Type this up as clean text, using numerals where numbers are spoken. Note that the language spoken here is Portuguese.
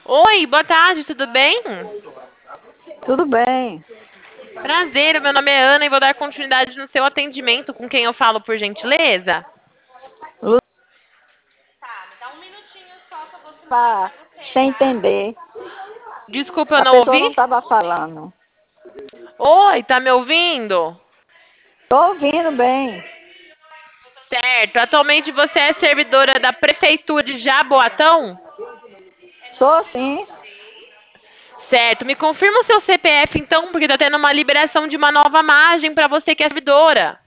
Oi, boa tarde, tudo bem? Tudo bem. Prazer, meu nome é Ana e vou dar continuidade no seu atendimento com quem eu falo, por gentileza. Lu- Tá, me dá um minutinho só que eu vou finalizar você, Sem tá? entender. Desculpa, eu A não pessoa ouvi? não estava falando. Oi, tá me ouvindo? Estou ouvindo bem. Certo, atualmente você é servidora da Prefeitura de Jaboatão? Sou sim. Certo, me confirma o seu CPF então, porque tá tendo uma liberação de uma nova margem para você que é servidora.